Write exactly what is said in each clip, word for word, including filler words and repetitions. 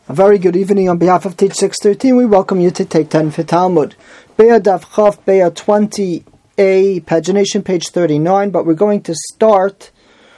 A very good evening on behalf of Teach six thirteen. We welcome you to Take ten for Talmud. Be'ah Daf Chaf, Be'ah twenty A, pagination page thirty-nine, but we're going to start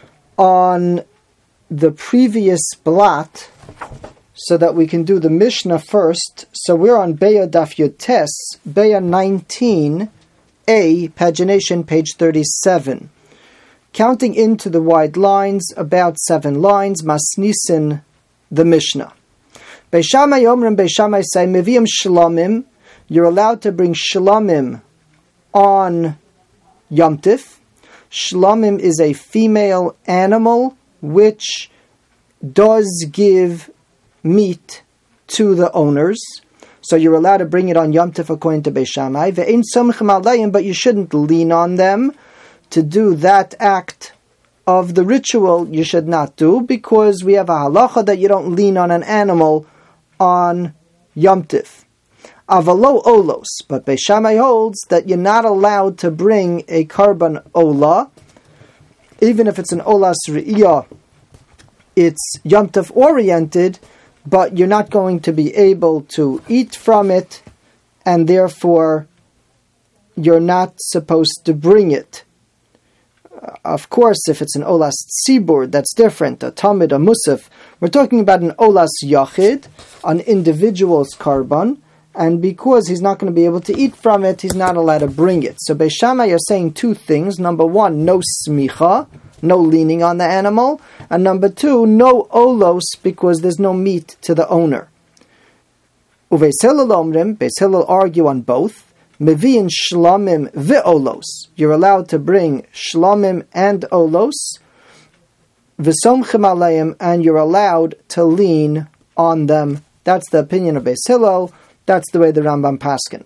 on the previous blot so that we can do the Mishnah first. So we're on Be'ah Daf Yotes, Be'ah nineteen A, pagination page thirty-seven. Counting into the wide lines, about seven lines, Masnisin, the Mishnah. Beis Shammai Omrim, Beis Shammai say, Meviim Shlamim, you're allowed to bring Shlamim on Yom Tif. Shlamim is a female animal which does give meat to the owners. So you're allowed to bring it on Yom Tif according to Beis Shammai. Ve'ein somchim alayim, but you shouldn't lean on them to do that act of the ritual. You should not do, because we have a halacha that you don't lean on an animal on Yom Tif. Avalo olos, but Beis Shammai holds that you're not allowed to bring a karban ola, even if it's an olas re'iyah, it's Yom Tif oriented, but you're not going to be able to eat from it, and therefore you're not supposed to bring it. Uh, of course, if it's an olas tzibur, that's different, a tamid, a musaf. We're talking about an olas yachid, an individual's karban, and because he's not going to be able to eat from it, he's not allowed to bring it. So Beis Shammai are saying two things. Number one, no smicha, no leaning on the animal, and number two, no olos, because there's no meat to the owner. Uveis Hillel omrim, Beis Hillel argue on both. Meviin shlamim ve'olos, you're allowed to bring shlamim and olos. V'somchim aleim, and you're allowed to lean on them. That's the opinion of Beis Hillel. That's the way the Rambam paskins.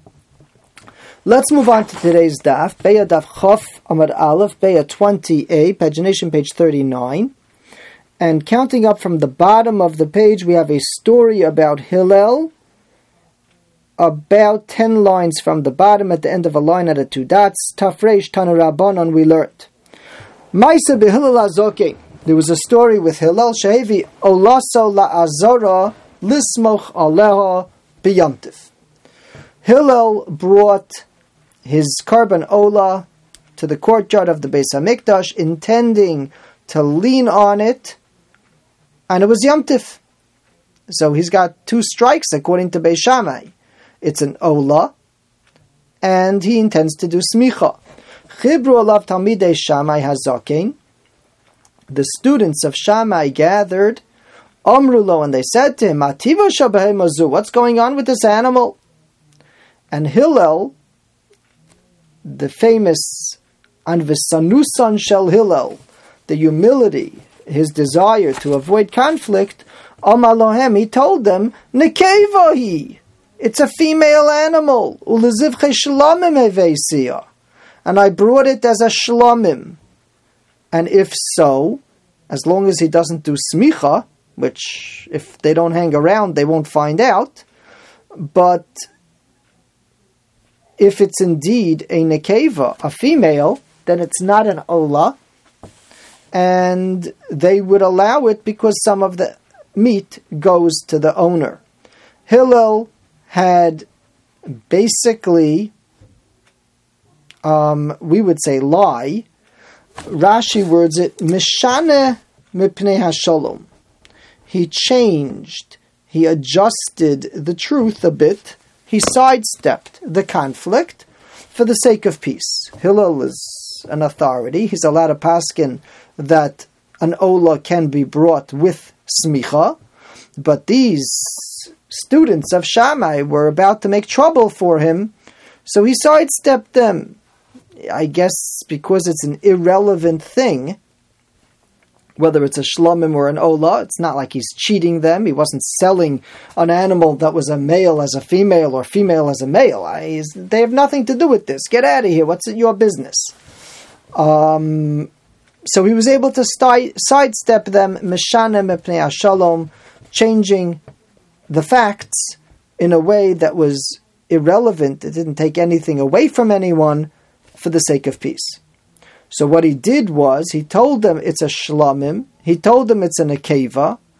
Let's move on to today's daf. Be'ah Daf Chaf Amud Aleph, Be'ah twenty A, pagination page thirty-nine. And counting up from the bottom of the page, we have a story about Hillel. About ten lines from the bottom, at the end of a line at a two dots. Tafresh Tanu Rabbanon, we learned. Maisa b'Hillel Azoke. There was a story with Hillel. Shehevi olaso la'azora lismoch aleha b'Yom Tif. Hillel brought his karban ola to the courtyard of the Beis Hamikdash, intending to lean on it, and it was Yom Tif. So he's got two strikes according to Beis Shammai. It's an ola, and he intends to do smicha. Chibru alav talmidei Shammai hazaken. The students of Shammai gathered, Amrulo, and they said to him, Mativa shabahem mazu, what's going on with this animal? And Hillel, the famous Anvisanusan shel Hillel, the humility, his desire to avoid conflict, Amalohem, he told them, Nekevahi, it's a female animal, Ulezivche shlamim heveisiya, and I brought it as a shlamim. And if so, as long as he doesn't do smicha, which if they don't hang around, they won't find out, but if it's indeed a nekeva, a female, then it's not an ola, and they would allow it because some of the meat goes to the owner. Hillel had basically, um, we would say lie. Rashi words it, Mishane mipnei hashalom. He changed, he adjusted the truth a bit, he sidestepped the conflict for the sake of peace. Hillel is an authority, he's allowed to paskin that an ola can be brought with smicha, but these students of Shammai were about to make trouble for him, so he sidestepped them. I guess because it's an irrelevant thing, whether it's a shlamim or an ola, it's not like he's cheating them. He wasn't selling an animal that was a male as a female or female as a male. I, they have nothing to do with this. Get out of here. What's it, your business? Um, so he was able to sti- sidestep them, meshane mepnei hashalom, changing the facts in a way that was irrelevant. It didn't take anything away from anyone for the sake of peace. So what he did was, he told them it's a shlamim, he told them it's an akeva,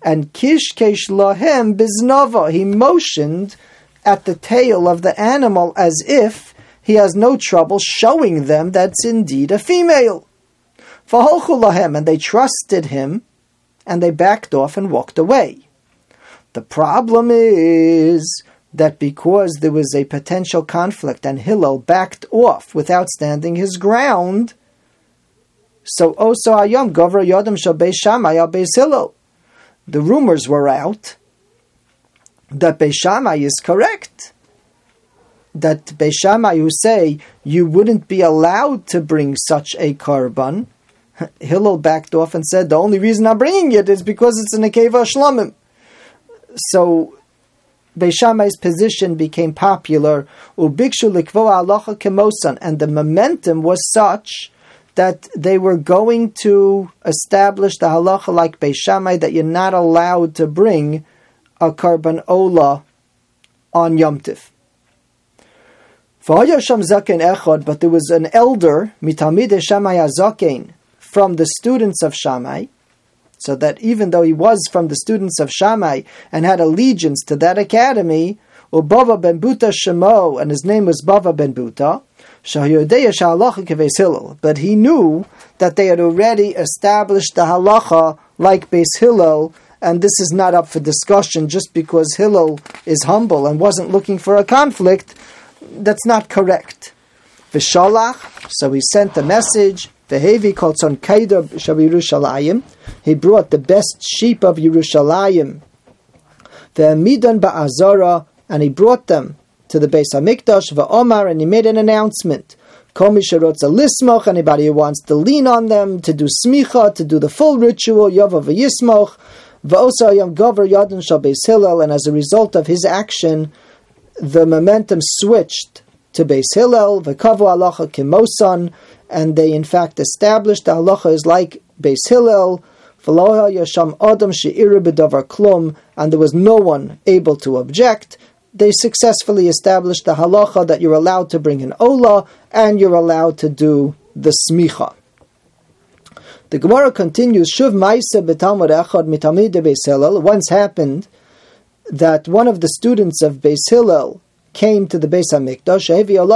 and kishkesh lahem biznava. He motioned at the tail of the animal as if he has no trouble showing them that's indeed a female. V'holchu lahem, and they trusted him, and they backed off and walked away. The problem is that because there was a potential conflict and Hillel backed off without standing his ground, so also ayam govra yodam shel Beis Shammai al Beis Hillel. The rumors were out that Beis Shammai is correct. That Beis Shammai who say you wouldn't be allowed to bring such a korban, Hillel backed off and said the only reason I'm bringing it is because it's an Akeva Shlamim. So Beis Shammai's position became popular, ubikshu likvoa halacha kemosan, and the momentum was such that they were going to establish the halacha like Beis Shammai, that you're not allowed to bring a korban ola on Yom Tiv. But there was an elder, mitalmidei Shammai hazaken, from the students of Shammai, so that even though he was from the students of Shammai and had allegiance to that academy, Ubava ben Buta Shemo, and his name was Bava ben Buta, but he knew that they had already established the halacha like Beis Hillel, and this is not up for discussion just because Hillel is humble and wasn't looking for a conflict. That's not correct. V'shalach, so he sent a message. V'hevi kol tzon kaida shel Yerushalayim. He brought the best sheep of Yerushalayim. V'amidan ba'azara, and he brought them to the Beis Hamikdash. V'omar, and he made an announcement. Kol mi sherotza lismoch, anybody who wants to lean on them, to do smicha, to do the full ritual, yava v'yismoch. V'osa yom gover yadin shel Beis Hillel, and as a result of his action, the momentum switched to Beis Hillel, v'kavu halacha kimosan, and they in fact established the halacha is like Beis Hillel, v'lo yasham adam she'iru b'davar klum, and there was no one able to object. They successfully established the halacha that you're allowed to bring an ola, and you're allowed to do the smicha. The Gemara continues, Shuv ma'isa b'talmud echad mitalmidei Beis Hillel. Once happened that one of the students of Beis Hillel came to the Beis Hamikdash,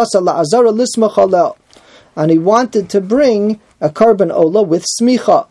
and he wanted to bring a korban ola with smicha.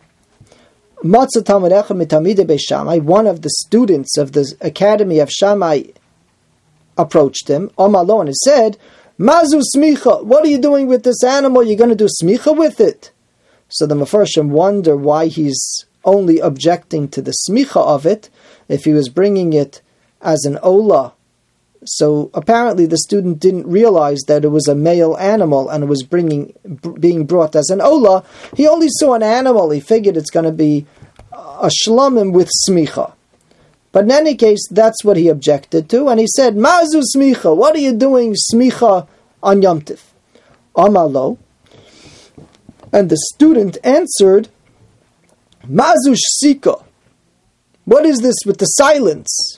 One of the students of the Academy of Shammai approached him, Omalo, and he said, Mazu smicha, what are you doing with this animal? You're going to do smicha with it? So the Mefarshim wonder why he's only objecting to the smicha of it, if he was bringing it as an ola. So apparently the student didn't realize that it was a male animal and it was bringing, b- being brought as an ola. He only saw an animal. He figured it's going to be a shlamim with smicha. But in any case, that's what he objected to. And he said, Mazu smicha, what are you doing smicha on Yom Tiv? Amalo. And the student answered, Mazu shsika. What is this with the silence?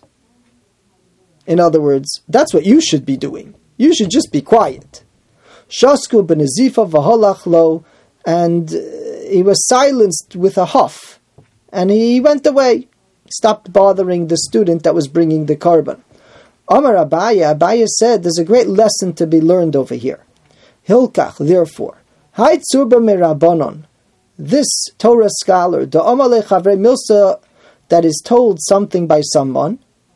In other words, that's what you should be doing. You should just be quiet. Shasku ben Zifa v'holach lo, and he was silenced with a huff, and he went away, stopped bothering the student that was bringing the korban. Amar Abaya, Abaya said, there's a great lesson to be learned over here. Hilkach, therefore, Hai tzurba merabonon, this Torah scholar, the Omale Chavrei Milsa, that is told something by someone,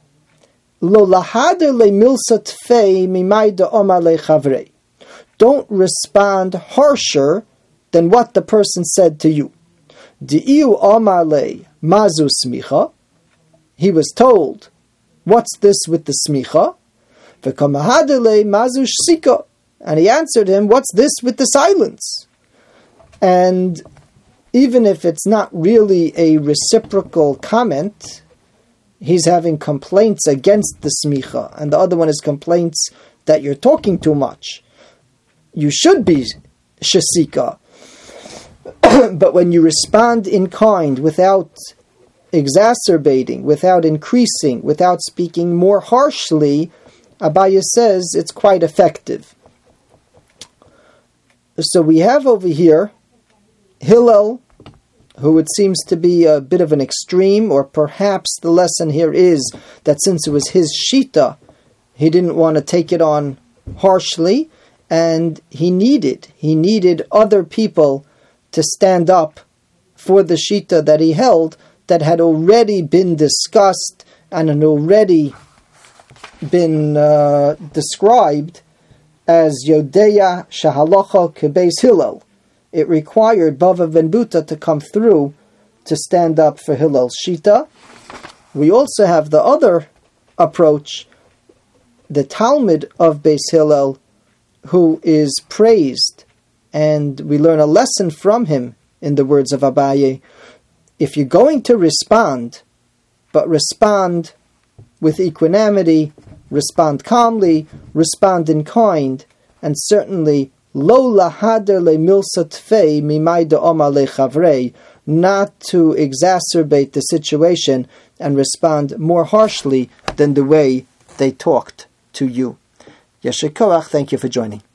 Lo lahader le milsa tfei mimai de Omale Chavrei. Don't respond harsher than what the person said to you. Di'iu Omale mazu smicha. He was told, what's this with the smicha? V'kamahader le mazu shsika. And he answered him, what's this with the silence? And even if it's not really a reciprocal comment, he's having complaints against the smicha, and the other one is complaints that you're talking too much. You should be shasika. But when you respond in kind, without exacerbating, without increasing, without speaking more harshly, Abaya says it's quite effective. So we have over here Hillel who it seems to be a bit of an extreme, or perhaps the lesson here is that since it was his shita, he didn't want to take it on harshly, and he needed, he needed other people to stand up for the shita that he held, that had already been discussed and had already been uh, described as Yodeya Shahalacha Kebeis Hillel. It required Bava ben Buta to come through to stand up for Hillel's shita. We also have the other approach, the Talmud of Beis Hillel, who is praised, and we learn a lesson from him in the words of Abaye. If you're going to respond, but respond with equanimity, respond calmly, respond in kind, and certainly lo lahader le milsa tfei mimayda omar le chavrei, not to exacerbate the situation and respond more harshly than the way they talked to you. Yesher Koach, thank you for joining.